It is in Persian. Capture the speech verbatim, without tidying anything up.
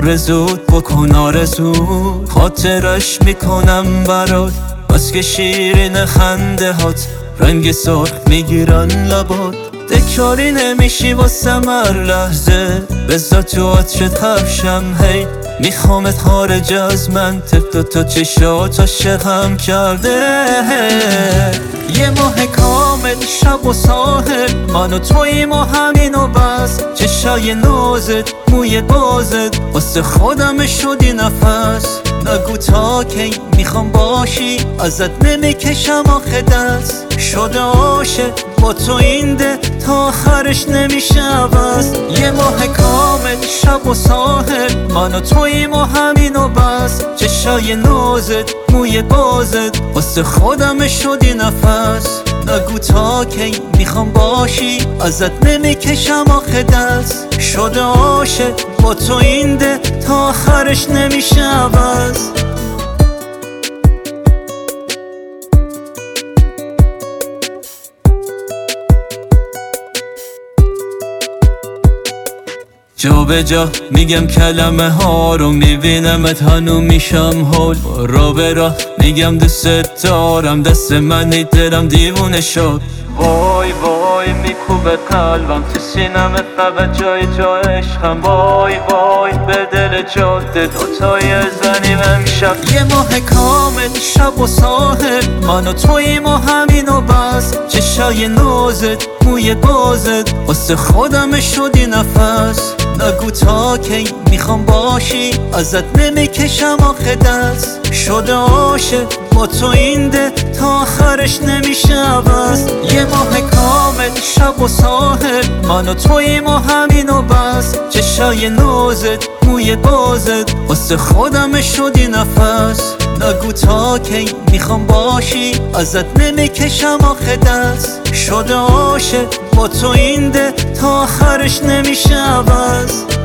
آرزوت بکن آرزو، خاطرش میکنم برات. بس که شیرین خنده هات رنگ سرخ میگیرن لبات. تکراری نمیشی واسم هر لحظه، بذار تو عطرت حبشم هی. میخوامت خارج از من، تفت و تو چشات عاشقم کرده. یه ماه کامل شب و ساحل، من و توییم و همین و بس. چشای نازت موی بازت واسه خودم شدی نفس. نگو تا کی میخوام باشی، ازت نمیکشم آخه دست. شده عاشق با تو این ده تا آخرش نمیشه عوض. یه ماه کامل شب و ساحل، من و توییم و همین و بس. چشای نازت موی بازت واسه خودم شدی نفس. نگو تا کی میخوام باشی، ازت نمیکشم آخه دست. شده عاشق با تو این ده تا آخرش نمیشه عوض. جا به جا میگم کلمه ها رو، میبینمت هنو میشم هول. را به راه میگم دوست دارم، دست منی دلم دیوونه شد. وای وای میکوبه قلبم تو سینمه، فقط جای تو عشقم. وای وای به دل جاده دوتایی زنیم امشب. یه ماه کامل شب و ساحل، من و توییم و همین و بس. چشای نازت موی بازت واسه خودم شدی نفس. نگو تا کی میخوام باشی، ازت نمیکشم آخه دست. شده عاشق با تو این ده تا آخرش نمیشه عوض. یه ماه کامل شب و ساحل، من و توییم و همین و بس. چشای نازت موی بازت واسه خودم شدی نفس. نگو تا کی میخوام باشی، ازت نمیکشم آخه دست. شده عاشق با تو این ده تا آخرش نمیشه عوض.